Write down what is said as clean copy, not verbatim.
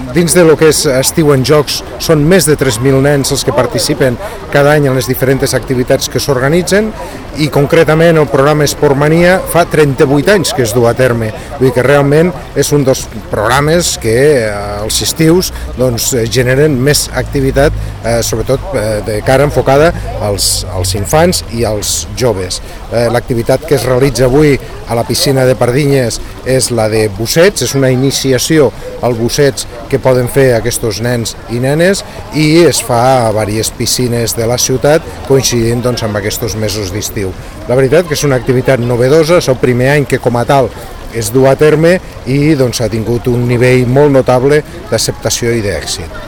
dins de lo que és Estiu en Jocs són més de 3.000 nens els que participen cada any en les diferents activitats que s'organitzen i concretament el programa Esportmania fa 38 anys que es du a terme. Vull dir que realment és un dels programes que als estius doncs, generen més activitat, sobretot de cara enfocada als infants i als joves. L'activitat que es realitza avui a la piscina de Pardinyes és la de bussets, és una iniciació al bussets que poden fer aquests nens i nenes i es fa a diverses piscines de la ciutat coincidint doncs, amb aquests mesos d'estiu. La veritat que és una activitat novedosa, és el primer any que com a tal es du a terme i doncs, ha tingut un nivell molt notable d'acceptació i d'èxit.